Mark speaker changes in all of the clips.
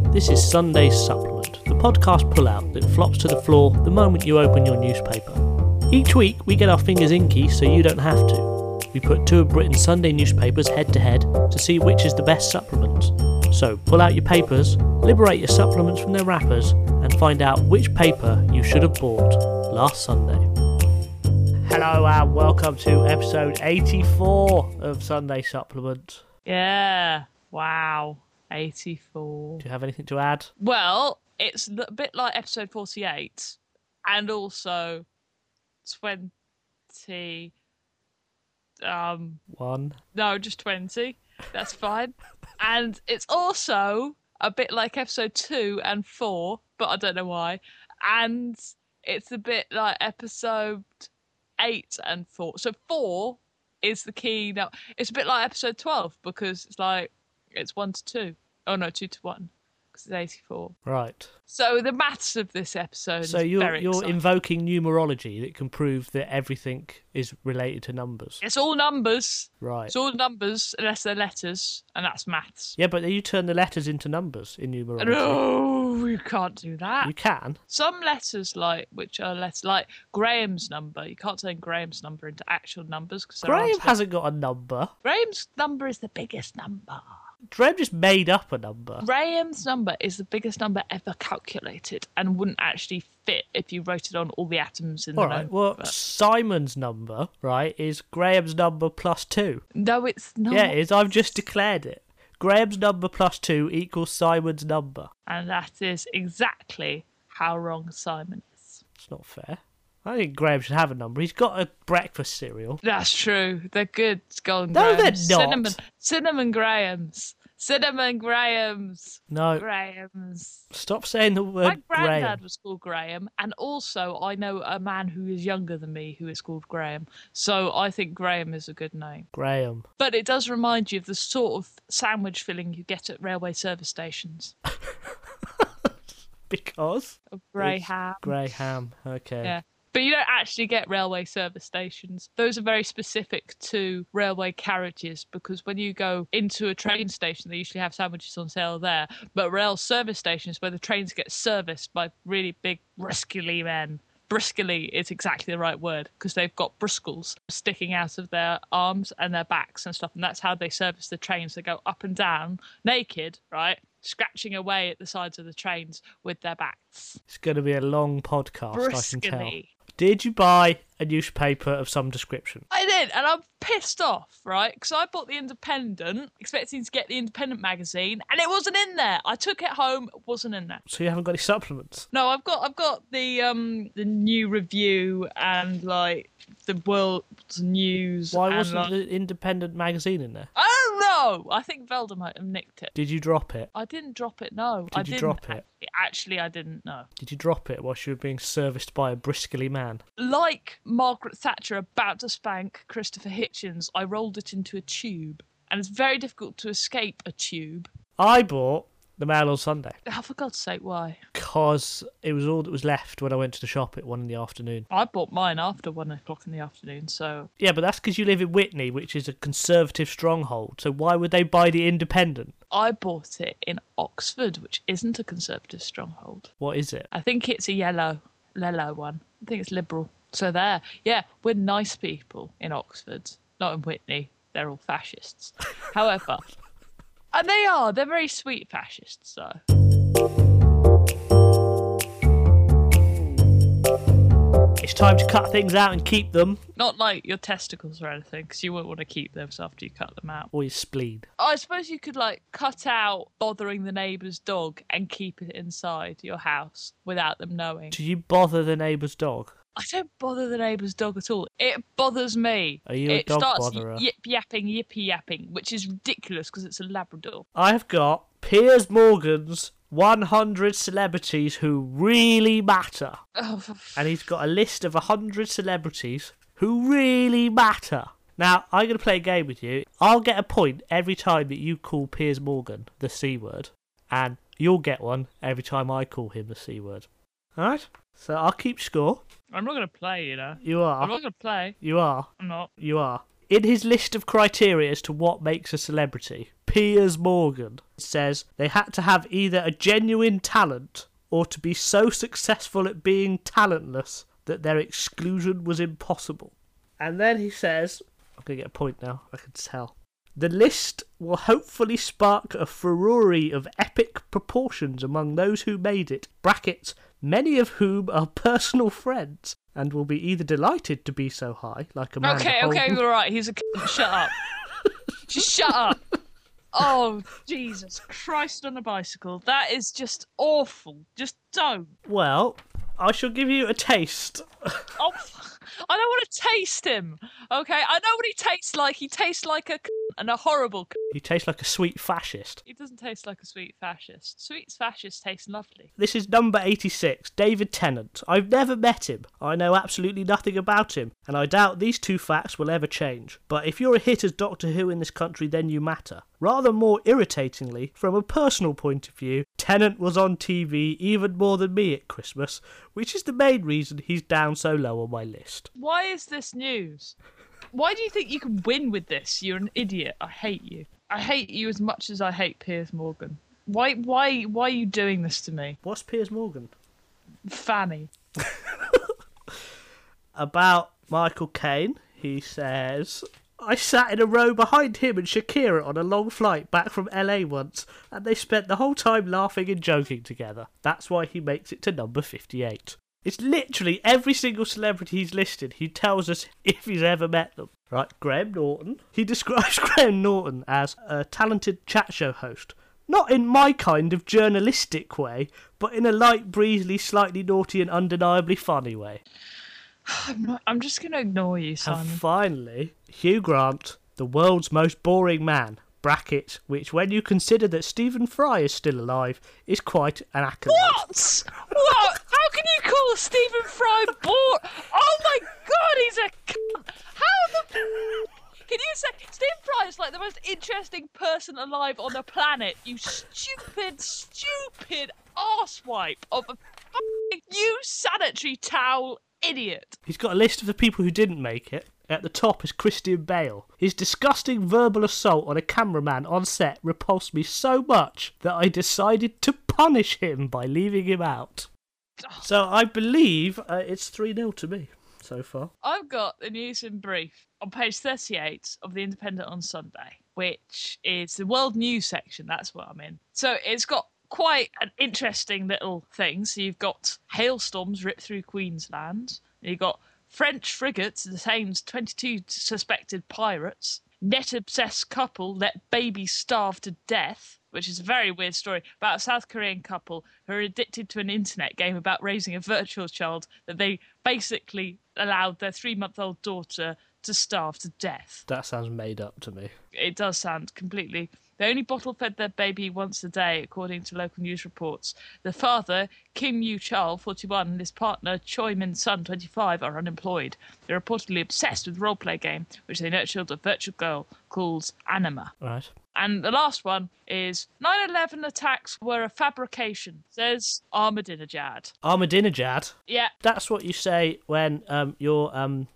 Speaker 1: This is Sunday's Supplement, the podcast pullout that flops to the floor the moment you open your newspaper. Each week we get our fingers inky so you don't have to. We put two of Britain's Sunday newspapers head to head to see which is the best supplement. So pull out your papers, liberate your supplements from their wrappers, and find out which paper you should have bought last Sunday. Hello and welcome to episode 84 of Sunday Supplement.
Speaker 2: Yeah, wow, 84.
Speaker 1: Do you have anything to add?
Speaker 2: Well, it's a bit like episode 48 and also 20...
Speaker 1: One.
Speaker 2: No, just 20. That's fine. And it's also a bit like episode 2 and 4, but I don't know why. And it's a bit like episode 8 and 4. So 4 is the key. Now, it's a bit like episode 12 because it's like, it's 1 to 2. Oh no, 2 to 1. Because it's 84.
Speaker 1: Right.
Speaker 2: So the maths of this episode is very
Speaker 1: you're
Speaker 2: exciting.
Speaker 1: invoking numerology that can prove that everything is related to numbers.
Speaker 2: It's all numbers.
Speaker 1: Right.
Speaker 2: It's all numbers unless they're letters, and that's maths.
Speaker 1: Yeah, but you turn the letters into numbers in numerology.
Speaker 2: No, you can't do that.
Speaker 1: You can.
Speaker 2: Some letters, which are letters like Graham's number, you can't turn Graham's number into actual numbers.
Speaker 1: Graham hasn't got a number.
Speaker 2: Graham's number is the biggest number.
Speaker 1: Graham just made up a number.
Speaker 2: Graham's number is the biggest number ever calculated and wouldn't actually fit if you wrote it on all the atoms in the number.
Speaker 1: All right, well, Simon's number, right, is Graham's number plus 2.
Speaker 2: No, it's not.
Speaker 1: Yeah, it is. I've just declared it. Graham's number plus 2 equals Simon's number.
Speaker 2: And that is exactly how wrong Simon is.
Speaker 1: It's not fair. I think Graham should have a number. He's got a breakfast cereal.
Speaker 2: That's true. They're good. Golden
Speaker 1: No,
Speaker 2: Grahams.
Speaker 1: they're not.
Speaker 2: Cinnamon Grahams. Cinnamon Grahams.
Speaker 1: No.
Speaker 2: Grahams.
Speaker 1: Stop saying the word
Speaker 2: My granddad
Speaker 1: Graham.
Speaker 2: was called Graham, and also I know a man who is younger than me who is called Graham. So I think Graham is a good name.
Speaker 1: Graham.
Speaker 2: But it does remind you of the sort of sandwich filling you get at railway service stations.
Speaker 1: Because?
Speaker 2: Of grey ham.
Speaker 1: Grey ham. Okay.
Speaker 2: Yeah. But you don't actually get railway service stations. Those are very specific to railway carriages because when you go into a train station, they usually have sandwiches on sale there. But rail service stations where the trains get serviced by really big, bristly men. Briskily is exactly the right word because they've got bristles sticking out of their arms and their backs and stuff. And that's how they service the trains. They go up and down naked, right? Scratching away at the sides of the trains with their backs.
Speaker 1: It's going to be a long podcast, I can tell.
Speaker 2: Briskly.
Speaker 1: Did you buy a newspaper of some description?
Speaker 2: I did, and I'm pissed off, right? Because I bought the Independent, expecting to get the Independent magazine, and it wasn't in there. I took it home, it wasn't in there.
Speaker 1: So you haven't got any supplements?
Speaker 2: No, I've got the New Review and like the World's News.
Speaker 1: Why wasn't the Independent magazine in there?
Speaker 2: I don't know. I think Velda might have nicked it.
Speaker 1: Did you drop it?
Speaker 2: I didn't drop it. No, I
Speaker 1: Did you
Speaker 2: didn't.
Speaker 1: drop it?
Speaker 2: Actually, I didn't. No.
Speaker 1: Did you drop it while you were being serviced by a briskly man?
Speaker 2: Like Margaret Thatcher about to spank Christopher Hitchens, I rolled it into a tube. And it's very difficult to escape a tube.
Speaker 1: I bought the Mail on Sunday.
Speaker 2: Oh, for God's sake, why?
Speaker 1: Because it was all that was left when I went to the shop at 1 in the afternoon.
Speaker 2: I bought mine after 1 o'clock in the afternoon, so...
Speaker 1: Yeah, but that's because you live in Witney, which is a conservative stronghold. So why would they buy the Independent?
Speaker 2: I bought it in Oxford, which isn't a conservative stronghold.
Speaker 1: What is it?
Speaker 2: I think it's a yellow one. I think it's liberal. So there. Yeah, we're nice people in Oxford. Not in Witney. They're all fascists. However... And they're very sweet fascists, though.
Speaker 1: It's time to cut things out and keep them.
Speaker 2: Not like your testicles or anything, because you wouldn't want to keep those after you cut them out.
Speaker 1: Or your spleen.
Speaker 2: I suppose you could, cut out bothering the neighbour's dog and keep it inside your house without them knowing.
Speaker 1: Do you bother the neighbour's dog?
Speaker 2: I don't bother the neighbour's dog at all. It bothers me.
Speaker 1: Are you a dog botherer?
Speaker 2: It starts yippy yapping, which is ridiculous because it's a Labrador.
Speaker 1: I have got Piers Morgan's 100 celebrities who really matter.
Speaker 2: Oh,
Speaker 1: And he's got a list of 100 celebrities who really matter. Now, I'm going to play a game with you. I'll get a point every time that you call Piers Morgan the C word. And you'll get one every time I call him the C word. Alright? So I'll keep score.
Speaker 2: I'm not going to play, you know.
Speaker 1: You are.
Speaker 2: I'm not going to play.
Speaker 1: You are.
Speaker 2: I'm not.
Speaker 1: You are. In his list of criteria as to what makes a celebrity, Piers Morgan says they had to have either a genuine talent or to be so successful at being talentless that their exclusion was impossible. And then he says, I'm going to get a point now, I can tell. The list will hopefully spark a furore of epic proportions among those who made it, brackets, many of whom are personal friends, and will be either delighted to be so high, like Amanda Holden.
Speaker 2: Okay, all right, he's a shut up. Just shut up. Oh, Jesus Christ on a bicycle. That is just awful. Just don't.
Speaker 1: Well, I shall give you a taste.
Speaker 2: Oh, I don't want to taste him. Okay, I know what he tastes like. He tastes like a and a horrible.
Speaker 1: He tastes like a sweet fascist.
Speaker 2: He doesn't taste like a sweet fascist. Sweet fascists taste lovely.
Speaker 1: This is number 86, David Tennant. I've never met him. I know absolutely nothing about him, and I doubt these two facts will ever change. But if you're a hit as Doctor Who in this country, then you matter. Rather more irritatingly, from a personal point of view, Tennant was on TV even more than me at Christmas, which is the main reason he's down so low on my list.
Speaker 2: Why is this news? Why do you think you can win with this? You're an idiot. I hate you. I hate you as much as I hate Piers Morgan. Why are you doing this to me?
Speaker 1: What's Piers Morgan?
Speaker 2: Fanny.
Speaker 1: About Michael Caine, he says, I sat in a row behind him and Shakira on a long flight back from LA once, and they spent the whole time laughing and joking together. That's why he makes it to number 58. It's literally every single celebrity he's listed, he tells us if he's ever met them. Right, Graham Norton. He describes Graham Norton as a talented chat show host. Not in my kind of journalistic way, but in a light, breezy, slightly naughty and undeniably funny way.
Speaker 2: I'm just going to ignore you, Simon.
Speaker 1: And finally, Hugh Grant, the world's most boring man, bracket, which when you consider that Stephen Fry is still alive, is quite an accolade.
Speaker 2: What? What? How can you call Stephen Fry bored? Oh my God, he's a cunt. How the... Can you say Stephen Fry is like the most interesting person alive on the planet? You stupid arsewipe of a fucking sanitary towel idiot.
Speaker 1: He's got a list of the people who didn't make it. At the top is Christian Bale. His disgusting verbal assault on a cameraman on set repulsed me so much that I decided to punish him by leaving him out. So I believe it's 3-0 to me so far.
Speaker 2: I've got the news in brief on page 38 of The Independent on Sunday, which is the world news section. That's what I'm in. So it's got quite an interesting little thing. So you've got hailstorms rip through Queensland. You've got French frigates detains 22 suspected pirates. Net-obsessed couple let baby starve to death, which is a very weird story about a South Korean couple who are addicted to an internet game about raising a virtual child that they basically allowed their 3-month-old daughter to starve to death.
Speaker 1: That sounds made up to me.
Speaker 2: It does sound completely... They only bottle-fed their baby once a day, according to local news reports. The father, Kim Yu-chul, 41, and his partner, Choi Min-sun, 25, are unemployed. They're reportedly obsessed with a role-play game, which they nurtured a virtual girl calls Anima.
Speaker 1: Right.
Speaker 2: And the last one is 9/11 attacks were a fabrication, says Ahmadinejad.
Speaker 1: Ahmadinejad?
Speaker 2: Yeah.
Speaker 1: That's what you say when you're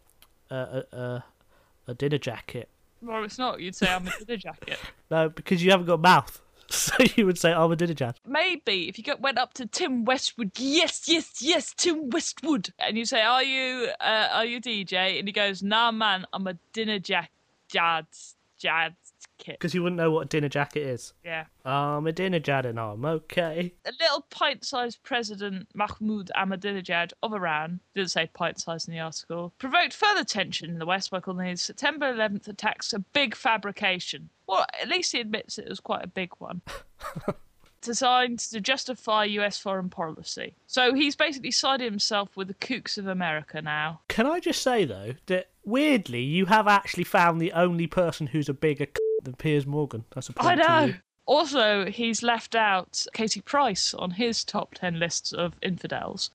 Speaker 1: a dinner jacket.
Speaker 2: Well, it's not. You'd say I'm a dinner jacket.
Speaker 1: No, because you haven't got a mouth. So you would say Ahmadinejad.
Speaker 2: Maybe if you went up to Tim Westwood, yes, Tim Westwood, and you say, "Are you DJ?" and he goes, "Nah, man, I'm a dinner jacket."
Speaker 1: Because you wouldn't know what a dinner jacket is.
Speaker 2: Yeah.
Speaker 1: I'm a dinner jacket and I'm okay.
Speaker 2: A little pint-sized president, Mahmoud Ahmadinejad of Iran, didn't say pint-sized in the article, provoked further tension in the West by calling his September 11th attacks a big fabrication. Well, at least he admits it was quite a big one. Designed to justify US foreign policy. So he's basically sided himself with the kooks of America now.
Speaker 1: Can I just say, though, that weirdly you have actually found the only person who's a bigger than Piers Morgan. That's a point
Speaker 2: I know.
Speaker 1: To you.
Speaker 2: Also, he's left out Katie Price on his top 10 lists of infidels.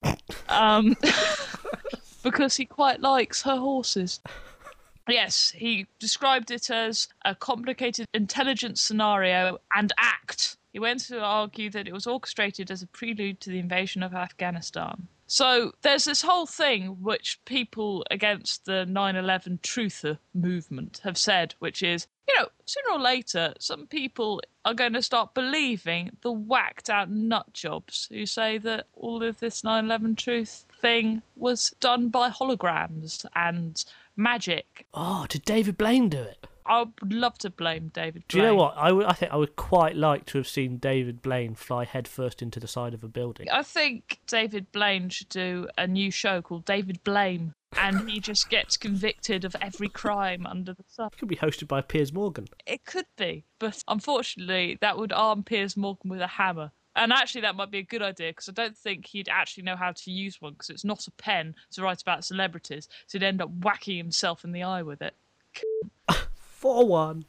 Speaker 2: Because he quite likes her horses. Yes, he described it as a complicated intelligence scenario and act. He went to argue that it was orchestrated as a prelude to the invasion of Afghanistan. So there's this whole thing which people against the 9/11 truther movement have said, which is, sooner or later, some people are going to start believing the whacked out nut jobs who say that all of this 9/11 truth thing was done by holograms and magic.
Speaker 1: Oh, did David Blaine do it?
Speaker 2: I would love to blame David Blaine.
Speaker 1: Do you know what? I think I would quite like to have seen David Blaine fly headfirst into the side of a building.
Speaker 2: I think David Blaine should do a new show called David Blame, and he just gets convicted of every crime under the sun.
Speaker 1: It could be hosted by Piers Morgan.
Speaker 2: It could be, but unfortunately that would arm Piers Morgan with a hammer. And actually that might be a good idea, because I don't think he'd actually know how to use one, because it's not a pen to write about celebrities, so he'd end up whacking himself in the eye with it.
Speaker 1: 4-1.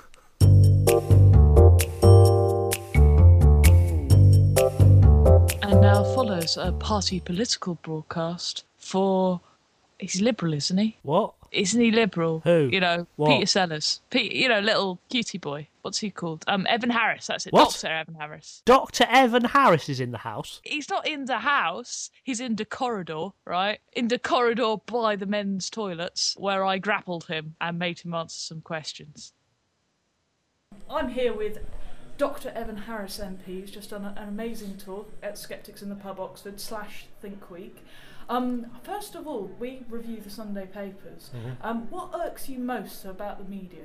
Speaker 2: And now follows a party political broadcast for... He's Liberal, isn't he?
Speaker 1: What?
Speaker 2: Isn't he Liberal?
Speaker 1: Who?
Speaker 2: You know,
Speaker 1: What?
Speaker 2: Peter Sellers. Little cutie boy. What's he called? Evan Harris, that's it.
Speaker 1: What?
Speaker 2: Dr. Evan Harris.
Speaker 1: Dr. Evan Harris is in the house.
Speaker 2: He's not in the house, he's in the corridor, right? In the corridor by the men's toilets, where I grappled him and made him answer some questions.
Speaker 3: I'm here with Dr. Evan Harris MP, who's just done an amazing talk at Skeptics in the Pub Oxford / Think Week. First of all, we review the Sunday papers. What irks you most about the media?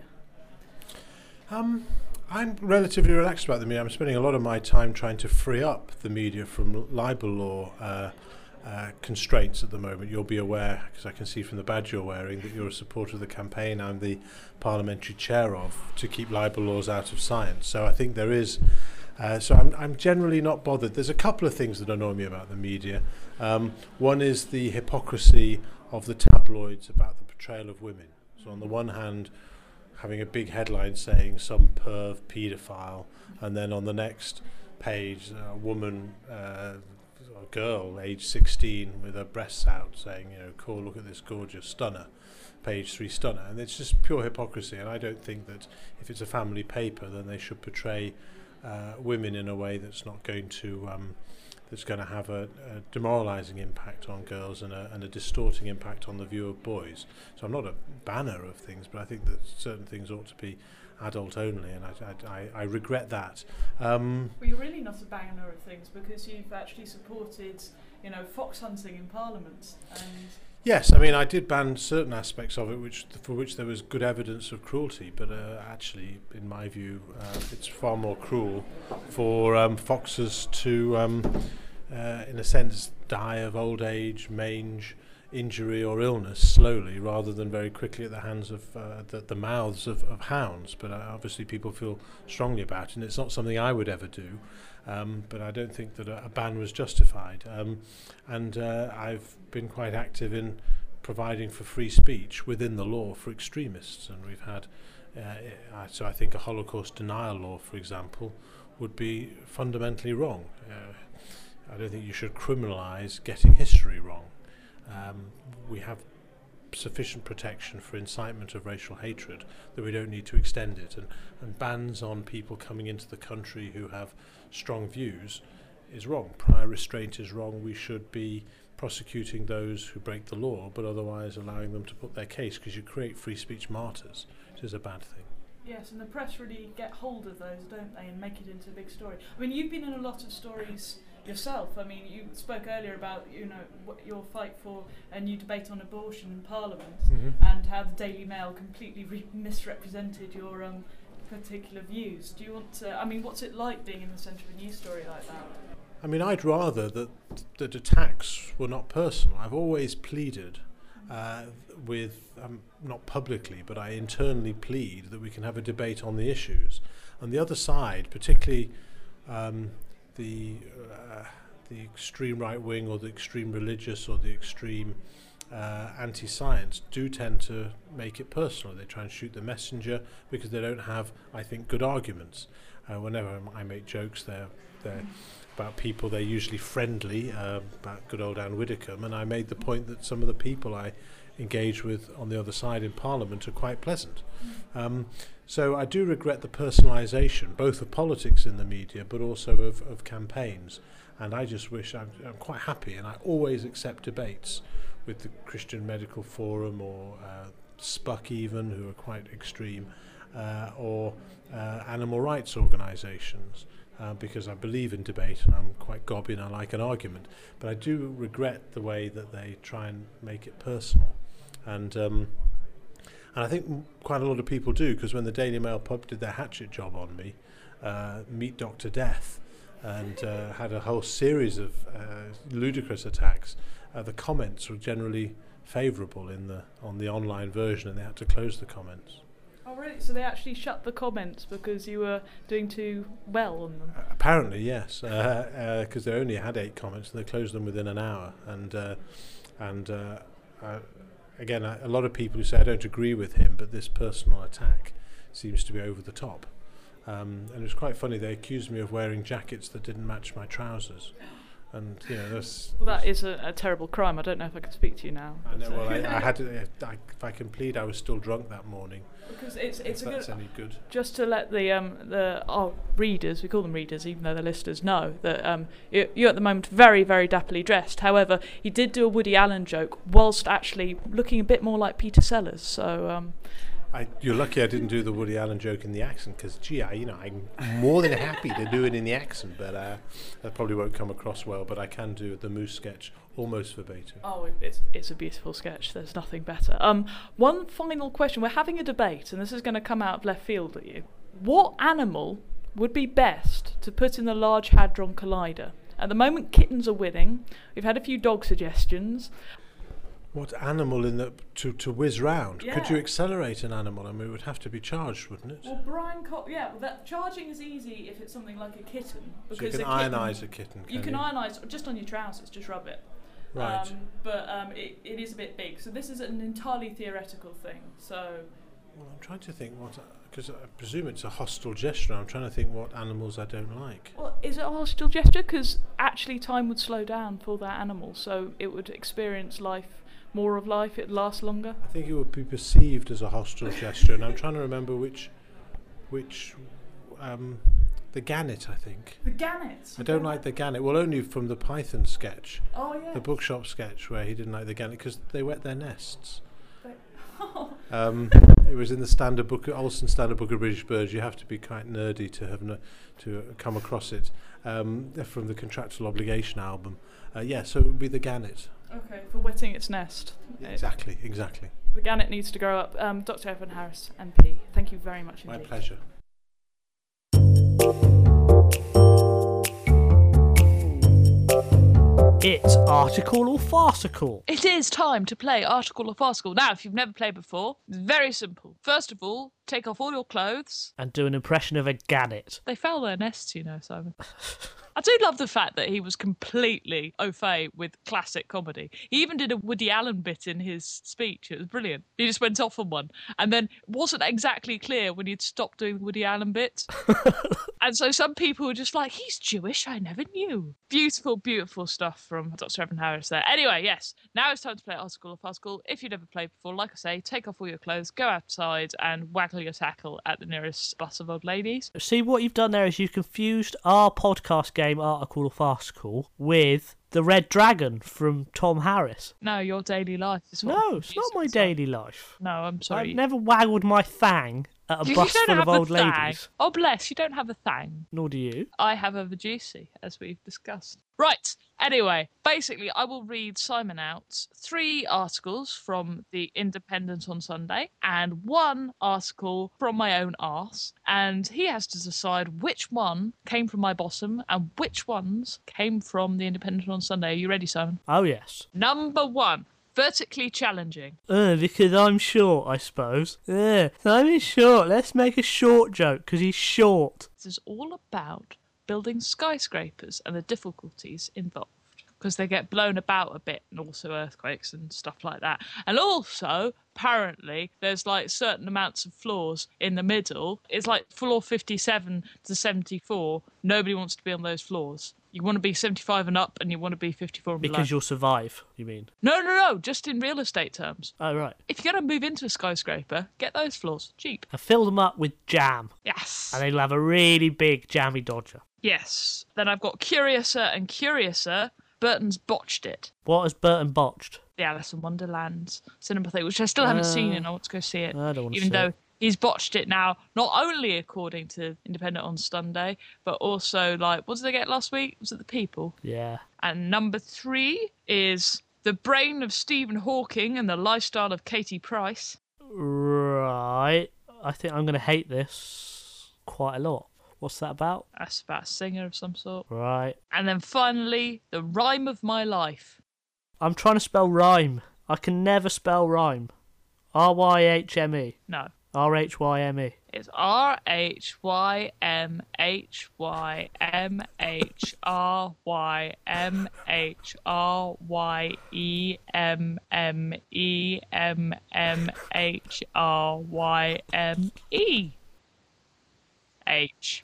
Speaker 4: I'm relatively relaxed about the media. I'm spending a lot of my time trying to free up the media from libel law constraints at the moment. You'll be aware, because I can see from the badge you're wearing, that you're a supporter of the campaign I'm the parliamentary chair of, to keep libel laws out of science. So I think there is... So I'm generally not bothered. There's a couple of things that annoy me about the media. One is the hypocrisy of the tabloids about the portrayal of women. So on the one hand, having a big headline saying some perv paedophile, and then on the next page, a woman, a girl, age 16, with her breasts out, saying, cool, look at this gorgeous stunner, page 3 stunner. And it's just pure hypocrisy. And I don't think that if it's a family paper, then they should portray women in a way that's not going to that's going to have a demoralising impact on girls and a distorting impact on the view of boys. So I'm not a banner of things, but I think that certain things ought to be adult only, and I regret that.
Speaker 3: Well, you're really not a banner of things, because you've actually supported, fox hunting in Parliament. And
Speaker 4: yes, I mean, I did ban certain aspects of it for which there was good evidence of cruelty, but actually, in my view, it's far more cruel for foxes to, in a sense, die of old age, mange, injury or illness slowly, rather than very quickly at the hands of the mouths of hounds. But obviously people feel strongly about it, and it's not something I would ever do. But I don't think that a ban was justified. And I've been quite active in providing for free speech within the law for extremists. And we've had, so I think a Holocaust denial law, for example, would be fundamentally wrong. I don't think you should criminalise getting history wrong. We have sufficient protection for incitement of racial hatred that we don't need to extend it, and bans on people coming into the country who have strong views is wrong. Prior restraint is wrong. We should be prosecuting those who break the law, but otherwise allowing them to put their case, because you create free speech martyrs, which is a bad thing.
Speaker 3: Yes, and the press really get hold of those, don't they, and make it into a big story. I mean, you've been in a lot of stories yourself. I mean, you spoke earlier about your fight for a new debate on abortion in Parliament, and how the Daily Mail completely misrepresented your particular views. Do you want to? I mean, what's it like being in the centre of a news story like that?
Speaker 4: I mean, I'd rather that attacks were not personal. I've always pleaded with, not publicly, but I internally plead that we can have a debate on the issues. And the other side, particularly the extreme right wing, or the extreme religious, or the extreme anti-science, do tend to make it personal. They try and shoot the messenger because they don't have, I think, good arguments. Whenever I make jokes, they're about people, they're usually friendly, about good old Anne Widdecombe, and I made the point that some of the people I engage with on the other side in Parliament are quite pleasant. So I do regret the personalisation, both of politics in the media, but also of campaigns. And I just wish, I'm quite happy, and I always accept debates with the Christian Medical Forum, or SPUC even, who are quite extreme. or animal rights organisations. Because I believe in debate and I'm quite gobby and I like an argument, but I do regret the way that they try and make it personal, and I think quite a lot of people do, because when the Daily Mail pub did their hatchet job on me, Meet Dr. Death, and had a whole series of ludicrous attacks, the comments were generally favourable on the online version, and they had to close the comments.
Speaker 3: Oh, really? So they actually shut the comments because you were doing too well on them?
Speaker 4: Apparently, yes, because they only had 8 comments, and they closed them within an hour. And again, a lot of people who say I don't agree with him, but this personal attack seems to be over the top. And it was quite funny. They accused me of wearing jackets that didn't match my trousers. And
Speaker 3: that is a terrible crime. I don't know if I can speak to you now.
Speaker 4: I know. Well, I had to. If I can plead, I was still drunk that morning.
Speaker 3: Because it's
Speaker 4: if that's any good.
Speaker 3: Just to let our readers, we call them readers, even though they're listeners, know that you're at the moment very, very dapperly dressed. However, he did do a Woody Allen joke whilst actually looking a bit more like Peter Sellers. So.
Speaker 4: You're lucky I didn't do the Woody Allen joke in the accent, because I'm more than happy to do it in the accent, but that probably won't come across well. But I can do the Moose sketch almost verbatim.
Speaker 3: Oh, it's a beautiful sketch. There's nothing better. One final question. We're having a debate, and this is going to come out of left field at you. What animal would be best to put in the Large Hadron Collider? At the moment, kittens are winning. We've had a few dog suggestions.
Speaker 4: What animal to whiz round?
Speaker 3: Yeah.
Speaker 4: Could you accelerate an animal? I mean, it would have to be charged, wouldn't it?
Speaker 3: Well, charging is easy if it's something like a kitten. Because
Speaker 4: so you can ionise a kitten,
Speaker 3: you can ionise just on your trousers, just rub it.
Speaker 4: Right.
Speaker 3: But it is a bit big. So this is an entirely theoretical thing. So.
Speaker 4: Well, I'm trying to think because I presume it's a hostile gesture. I'm trying to think what animals I don't like.
Speaker 3: Well, is it a hostile gesture? Because actually time would slow down for that animal, so it would experience more of life, it'd last longer.
Speaker 4: I think it would be perceived as a hostile gesture, and I'm trying to remember which the gannet, I think.
Speaker 3: The gannet?
Speaker 4: I don't like the gannet. Well, only from the Python sketch.
Speaker 3: Oh, yeah.
Speaker 4: The bookshop sketch where he didn't like the gannet because they wet their nests. It was in the Olsen Standard Book of British Birds. You have to be quite nerdy to have to come across it. From the Contractual Obligation album. So it would be the gannet.
Speaker 3: Okay, for wetting its nest.
Speaker 4: Exactly.
Speaker 3: The gannet needs to grow up. Dr. Evan Harris, MP, thank you very much indeed.
Speaker 4: My pleasure.
Speaker 1: It's Article or Farcical.
Speaker 2: It is time to play Article or Farcical. Now, if you've never played before, it's very simple. First of all, take off all your clothes.
Speaker 1: And do an impression of a gannet.
Speaker 2: They foul their nests, Simon. I do love the fact that he was completely au fait with classic comedy. He even did a Woody Allen bit in his speech. It was brilliant. He just went off on one. And then it wasn't exactly clear when he'd stopped doing Woody Allen bits. And so some people were just like, he's Jewish, I never knew. Beautiful, beautiful stuff from Dr. Evan Harris there. Anyway, yes, now it's time to play Article or Farcical. If you've never played before, like I say, take off all your clothes, go outside and waggle your tackle at the nearest bus of old ladies.
Speaker 1: See, what you've done there is you've confused our podcast game Article or Farcical with the Red Dragon from Tom Harris.
Speaker 2: No, your daily life is what
Speaker 1: No, it's not my daily life.
Speaker 2: No, I'm sorry.
Speaker 1: I've never waggled my fang at a bus full of old ladies.
Speaker 2: Oh, bless, you don't have a thang.
Speaker 1: Nor do you.
Speaker 2: I have a Vajusi, as we've discussed. Right, anyway, basically I will read Simon out 3 articles from The Independent on Sunday and 1 article from my own arse, and he has to decide which one came from my bosom and which ones came from The Independent on Sunday. Are you ready, Simon?
Speaker 1: Oh, yes.
Speaker 2: Number 1. Vertically challenging.
Speaker 1: Because I'm short, I suppose. Simon's short. Let's make a short joke, because he's short.
Speaker 2: This is all about building skyscrapers and the difficulties involved, because they get blown about a bit, and also earthquakes and stuff like that. And also, apparently, there's like certain amounts of floors in the middle. It's like floor 57 to 74. Nobody wants to be on those floors. You want to be 75 and up, and you want to be 54 and below.
Speaker 1: Because you'll survive, you mean?
Speaker 2: No, just in real estate terms.
Speaker 1: Oh, right.
Speaker 2: If you're going to move into a skyscraper, get those floors. Cheap.
Speaker 1: And fill them up with jam.
Speaker 2: Yes.
Speaker 1: And they'll have a really big jammy dodger.
Speaker 2: Yes. Then I've got Curiouser and Curiouser. Burton's botched it.
Speaker 1: What has Burton botched?
Speaker 2: The Alice in Wonderland cinema thing, which I still haven't seen, and I want to go see it.
Speaker 1: I don't want to
Speaker 2: even
Speaker 1: see
Speaker 2: though
Speaker 1: it.
Speaker 2: He's botched it now, not only according to Independent on Sunday, but also, like, what did they get last week? Was it The People?
Speaker 1: Yeah.
Speaker 2: And number 3 is The Brain of Stephen Hawking and the Lifestyle of Katie Price.
Speaker 1: Right. I think I'm going to hate this quite a lot. What's that about?
Speaker 2: That's about a singer of some sort.
Speaker 1: Right.
Speaker 2: And then finally, The Rhyme of My Life.
Speaker 1: I'm trying to spell rhyme. I can never spell rhyme. Rhyhme.
Speaker 2: No.
Speaker 1: Rhyme.
Speaker 2: It's RHYMHRYMHRYMEH.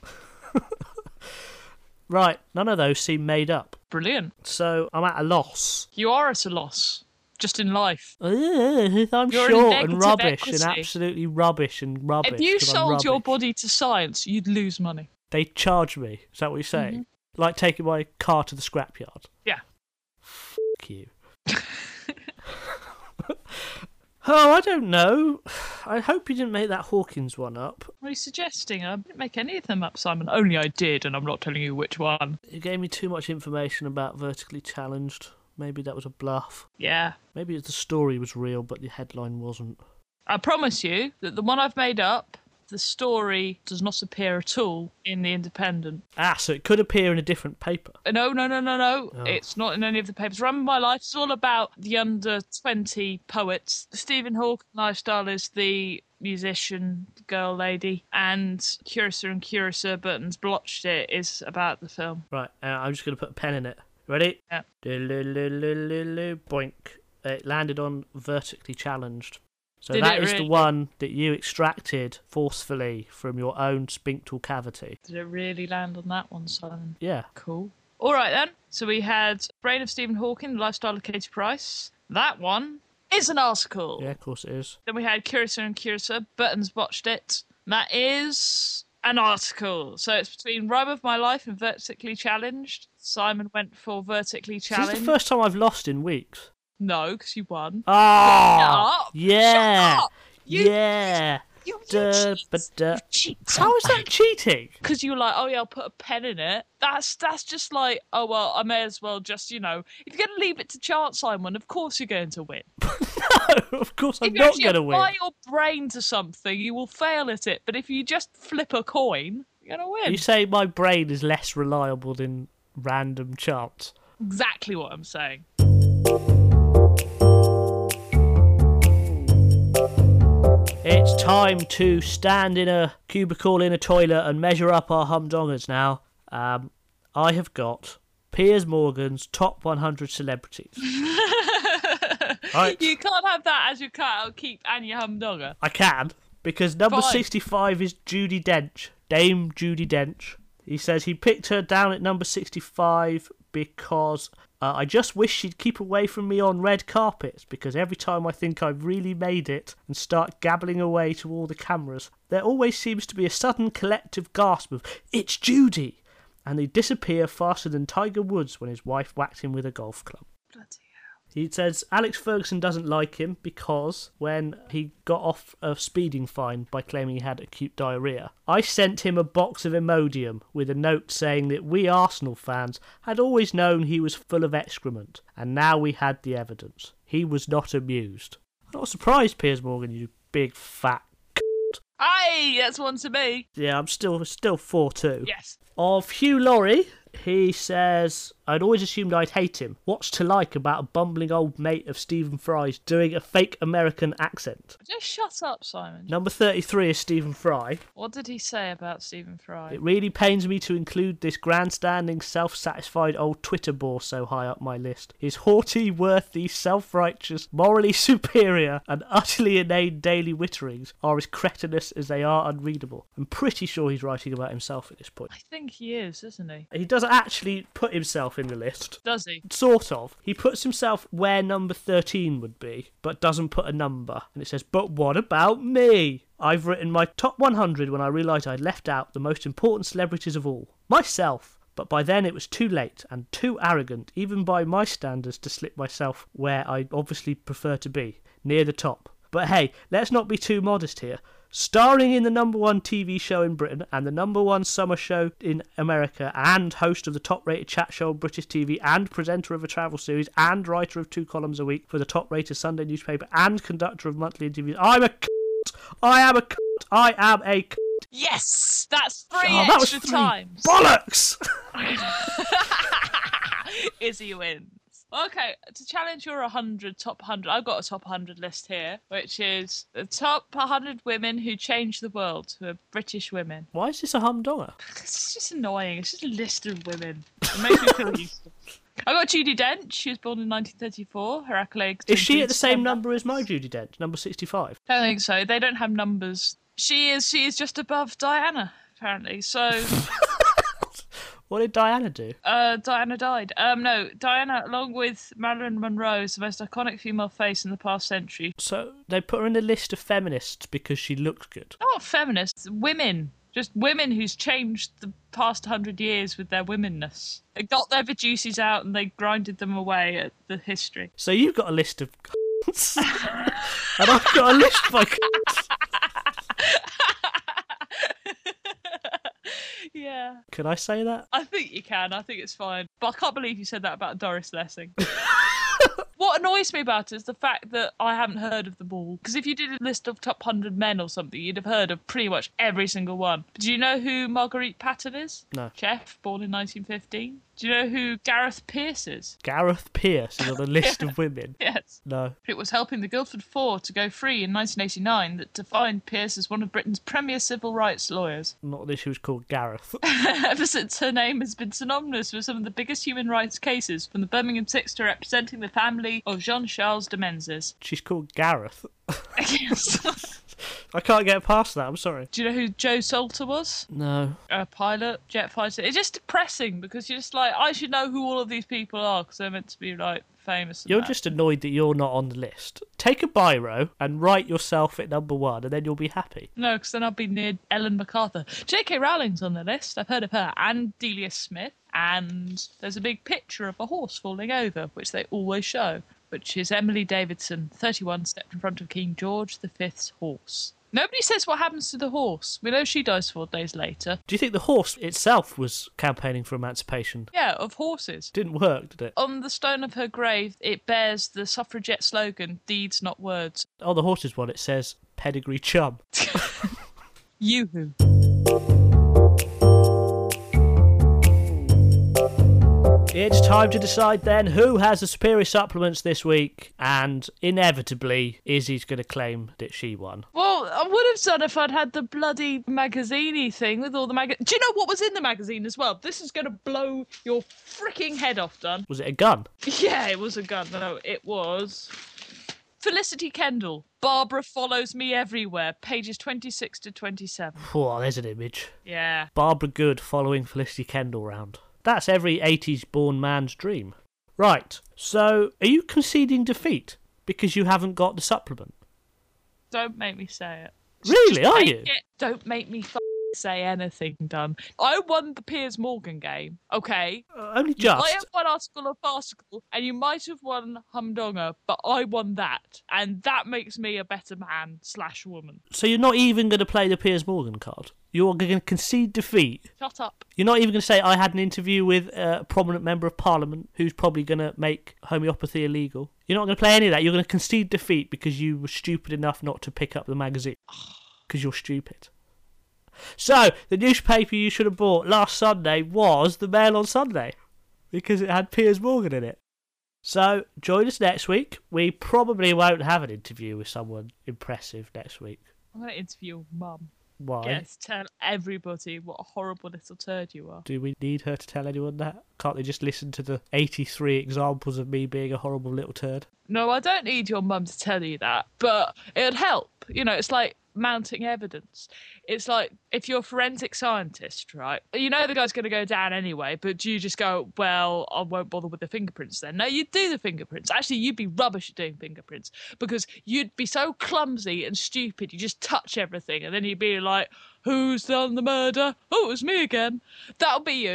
Speaker 1: Right, none of those seem made up.
Speaker 2: Brilliant.
Speaker 1: So I'm at a loss.
Speaker 2: You are at a loss, just in life.
Speaker 1: I'm
Speaker 2: You're in
Speaker 1: short and
Speaker 2: negative
Speaker 1: rubbish
Speaker 2: equity.
Speaker 1: and absolutely rubbish and rubbish.
Speaker 2: If you
Speaker 1: 'cause I'm
Speaker 2: sold your
Speaker 1: rubbish.
Speaker 2: body to science, you'd lose money.
Speaker 1: They charge me. Is that what you're saying? Like taking my car to the scrapyard.
Speaker 2: Yeah.
Speaker 1: Fuck you. Oh, I don't know. I hope you didn't make that Hawkins one up.
Speaker 2: What are you suggesting? I didn't make any of them up, Simon. Only I did, and I'm not telling you which one.
Speaker 1: You gave me too much information about Vertically Challenged. Maybe that was a bluff.
Speaker 2: Yeah.
Speaker 1: Maybe the story was real, but the headline wasn't.
Speaker 2: I promise you that the one I've made up, the story does not appear at all in the Independent.
Speaker 1: Ah, so it could appear in a different paper.
Speaker 2: No.
Speaker 1: Oh.
Speaker 2: It's not in any of the papers. Run My Life is all about the under-20 poets. The Stephen Hawking lifestyle is the musician, girl lady, and Curator and Curator Burton's Blotched It is about the film.
Speaker 1: Right, I'm just going to put a pen in it. Ready?
Speaker 2: Yeah.
Speaker 1: Boink. It landed on Vertically Challenged. So
Speaker 2: Did
Speaker 1: that
Speaker 2: it
Speaker 1: is the
Speaker 2: really?
Speaker 1: one that you extracted forcefully from your own sphinctal cavity.
Speaker 2: Did it really land on that one, Simon?
Speaker 1: Yeah.
Speaker 2: Cool. All right, then. So we had Brain of Stephen Hawking, The Lifestyle of Katie Price. That one is an article.
Speaker 1: Yeah, of course it is.
Speaker 2: Then we had Curator and Curator, Burton's Botched It. That is an article. So it's between Rhyme of My Life and Vertically Challenged. Simon went for Vertically
Speaker 1: This
Speaker 2: Challenged.
Speaker 1: is the first time I've lost in weeks.
Speaker 2: No, because you won.
Speaker 1: Oh!
Speaker 2: Shut up!
Speaker 1: Yeah!
Speaker 2: Shut up! You-
Speaker 1: Yeah!
Speaker 2: You
Speaker 1: Duh,
Speaker 2: cheat.
Speaker 1: but, duh.
Speaker 2: You cheat.
Speaker 1: How is that cheating?
Speaker 2: Because you were like, oh yeah, I'll put a pen in it. That's just like, oh well, I may as well just, if you're going to leave it to chance, Simon, of course you're going to win.
Speaker 1: No, of course I'm
Speaker 2: If you
Speaker 1: not
Speaker 2: actually
Speaker 1: going to win.
Speaker 2: apply your brain to something, you will fail at it. But if you just flip a coin, you're going to win.
Speaker 1: You say my brain is less reliable than random chance.
Speaker 2: Exactly what I'm saying.
Speaker 1: It's time to stand in a cubicle in a toilet and measure up our humdongers now. I have got Piers Morgan's top 100 celebrities. Right.
Speaker 2: You can't have that as your cut-out keep and your humdogger.
Speaker 1: I can, because number
Speaker 2: Fine.
Speaker 1: 65 is Judi Dench, Dame Judi Dench. He says he picked her down at number 65 because I just wish she'd keep away from me on red carpets, because every time I think I've really made it and start gabbling away to all the cameras, there always seems to be a sudden collective gasp of, "It's Judy!" and they disappear faster than Tiger Woods when his wife whacked him with a golf club.
Speaker 2: Bloody hell.
Speaker 1: He says Alex Ferguson doesn't like him because when he got off a speeding fine by claiming he had acute diarrhoea, I sent him a box of Imodium with a note saying that we Arsenal fans had always known he was full of excrement, and now we had the evidence. He was not amused. I'm not surprised, Piers Morgan, you big fat...
Speaker 2: Aye, that's one to me.
Speaker 1: Yeah, I'm still 4-2.
Speaker 2: Yes.
Speaker 1: Of Hugh Laurie, he says, I'd always assumed I'd hate him. What's to like about a bumbling old mate of Stephen Fry's doing a fake American accent?
Speaker 2: Just shut up, Simon.
Speaker 1: Number 33 is Stephen Fry.
Speaker 2: What did he say about Stephen Fry?
Speaker 1: It really pains me to include this grandstanding, self-satisfied old Twitter bore so high up my list. His haughty, worthy, self-righteous, morally superior, and utterly inane daily witterings are as cretinous as they are unreadable. I'm pretty sure he's writing about himself at this point.
Speaker 2: I think he is, isn't he?
Speaker 1: He doesn't actually put himself in the list.
Speaker 2: Does he?
Speaker 1: Sort of. He puts himself where number 13 would be, but doesn't put a number. And it says, but what about me? I've written my top 100 when I realised I'd left out the most important celebrities of all. Myself. But by then it was too late and too arrogant, even by my standards, to slip myself where I obviously prefer to be, near the top. But hey, let's not be too modest here. Starring in the #1 TV show in Britain and the #1 summer show in America, and host of the top-rated chat show on British TV, and presenter of a travel series, and writer of 2 columns a week for the top-rated Sunday newspaper, and conductor of monthly interviews. I am a cunt.
Speaker 2: Yes! That's 3
Speaker 1: that was
Speaker 2: extra
Speaker 1: 3
Speaker 2: times.
Speaker 1: Bollocks!
Speaker 2: Izzy wins. Okay, to challenge your top 100, I've got a top 100 list here, which is the top 100 women who changed the world, who are British women.
Speaker 1: Why is this a humdinger?
Speaker 2: It's just annoying. It's just a list of women. It makes me feel useless. I got Judi Dench. She was born in 1934. Her accolades.
Speaker 1: Is she at the same number as my Judi Dench, number 65?
Speaker 2: I don't think so. They don't have numbers. She is just above Diana, apparently. So.
Speaker 1: What did Diana do?
Speaker 2: Diana died. No, Diana, along with Marilyn Monroe, is the most iconic female face in the past century.
Speaker 1: So they put her in the list of feminists because she looked good?
Speaker 2: Not feminists, women. Just women who's changed the past 100 years with their womenness. They got their juices out and they grinded them away at the history.
Speaker 1: So you've got a list of cunts, and I've got a list by cunts.
Speaker 2: Yeah.
Speaker 1: Can I say that?
Speaker 2: I think you can. I think it's fine. But I can't believe you said that about Doris Lessing. What annoys me about it is the fact that I haven't heard of them all. Because if you did a list of top 100 men or something, you'd have heard of pretty much every single one. But do you know who Marguerite Patton is?
Speaker 1: No.
Speaker 2: Chef, born in 1915. Do you know who Gareth Pierce is?
Speaker 1: Gareth Pierce is on a list of women?
Speaker 2: Yes.
Speaker 1: No.
Speaker 2: It was helping the Guildford Four to go free in 1989 that defined Pierce as one of Britain's premier civil rights lawyers.
Speaker 1: Not that she was called Gareth.
Speaker 2: Ever since, her name has been synonymous with some of the biggest human rights cases, from the Birmingham Six to representing the family of Jean-Charles de Menzies.
Speaker 1: She's called Gareth.
Speaker 2: Yes.
Speaker 1: I can't get past that, I'm sorry.
Speaker 2: Do you know who Joe Salter was?
Speaker 1: No.
Speaker 2: A pilot, jet fighter. It's just depressing because you're just like, I should know who all of these people are because they're meant to be like famous.
Speaker 1: You're just annoyed that you're not on the list. Take a biro and write yourself at #1 and then you'll be happy.
Speaker 2: No, because then I'll be near Ellen MacArthur. J.K. Rowling's on the list. I've heard of her. And Delia Smith. And there's a big picture of a horse falling over, which they always show, which is Emily Davidson, 31, stepped in front of King George V's horse. Nobody says what happens to the horse. We know she dies 4 days later.
Speaker 1: Do you think the horse itself was campaigning for emancipation?
Speaker 2: Yeah, of horses.
Speaker 1: Didn't work, did it?
Speaker 2: On the stone of her grave, it bears the suffragette slogan, deeds not words.
Speaker 1: Oh, the horse's one, it says, pedigree chum.
Speaker 2: Yoo-hoo.
Speaker 1: It's time to decide then who has the superior supplements this week, and inevitably Izzy's going to claim that she won.
Speaker 2: Well, I would have done if I'd had the bloody magazine-y thing with all the Do you know what was in the magazine as well? This is going to blow your freaking head off, Dun.
Speaker 1: Was it a gun?
Speaker 2: Yeah, it was a gun. No, it was Felicity Kendall. Barbara follows me everywhere. Pages 26 to 27.
Speaker 1: Oh, there's an image.
Speaker 2: Yeah.
Speaker 1: Barbara Good following Felicity Kendall round. That's every 80s-born man's dream. Right, so are you conceding defeat because you haven't got the supplement?
Speaker 2: Don't make me say it.
Speaker 1: Really, are you?
Speaker 2: Don't make me say anything, Dun. I won the Piers Morgan game, okay?
Speaker 1: Only
Speaker 2: You might
Speaker 1: just.
Speaker 2: have won Article or Farcical, and you might have won Humdonga, but I won that. And that makes me a better man / woman.
Speaker 1: So you're not even going to play the Piers Morgan card? You're going to concede defeat?
Speaker 2: Shut up.
Speaker 1: You're not even going to say, I had an interview with a prominent member of Parliament who's probably going to make homeopathy illegal? You're not going to play any of that. You're going to concede defeat because you were stupid enough not to pick up the magazine. Because you're stupid. So, the newspaper you should have bought last Sunday was the Mail on Sunday. Because it had Piers Morgan in it. So, join us next week. We probably won't have an interview with someone impressive next week.
Speaker 2: I'm going to interview your mum.
Speaker 1: Why?
Speaker 2: Yes, tell everybody what a horrible little turd you are.
Speaker 1: Do we need her to tell anyone that? Can't they just listen to the 83 examples of me being a horrible little turd?
Speaker 2: No, I don't need your mum to tell you that, but it'd help. You know, it's like mounting evidence. It's like if you're a forensic scientist, right? You know the guy's going to go down anyway, but do you just go, well, I won't bother with the fingerprints then? No, you'd do the fingerprints. Actually, you'd be rubbish at doing fingerprints because you'd be so clumsy and stupid. You just touch everything and then you'd be like, who's done the murder? Oh, it was me again. That'll be you.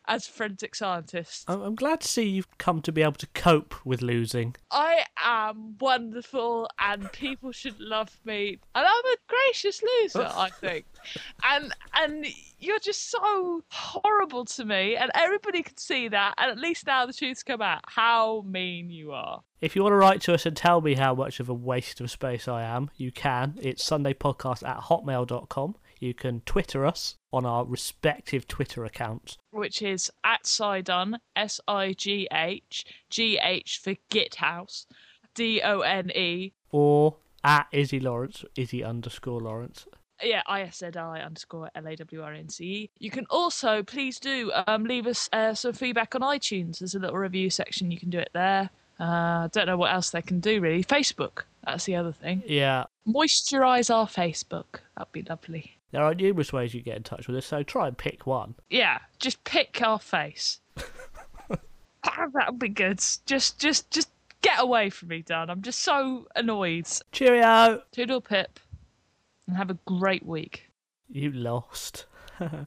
Speaker 2: as forensic scientists.
Speaker 1: I'm glad to see you've come to be able to cope with losing.
Speaker 2: I am wonderful and people should love me. And I'm a gracious loser, I think. And you're just so horrible to me and everybody can see that, and at least now the truth's come out how mean you are.
Speaker 1: If you want to write to us and tell me how much of a waste of space I am, you can. It's sundaypodcast@hotmail.com. You can Twitter us on our respective Twitter accounts.
Speaker 2: Which is @Sidon, SIGH, GH for Githouse, DONE.
Speaker 1: Or @Izzy Lawrence, Izzy_Lawrence.
Speaker 2: Yeah, ISZI_LAWRNCE. You can also, please do, leave us some feedback on iTunes. There's a little review section. You can do it there. Don't know what else they can do, really. Facebook, that's the other thing.
Speaker 1: Yeah.
Speaker 2: Moisturise our Facebook. That'd be lovely.
Speaker 1: There are numerous ways you get in touch with us, so try and pick one.
Speaker 2: Yeah, just pick our face. That would be good. Just get away from me, Dan. I'm just so annoyed.
Speaker 1: Cheerio!
Speaker 2: Toodle pip. And have a great week.
Speaker 1: You lost. Our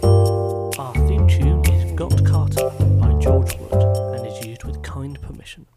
Speaker 1: theme tune is Got Carter by George Wood and is used with kind permission.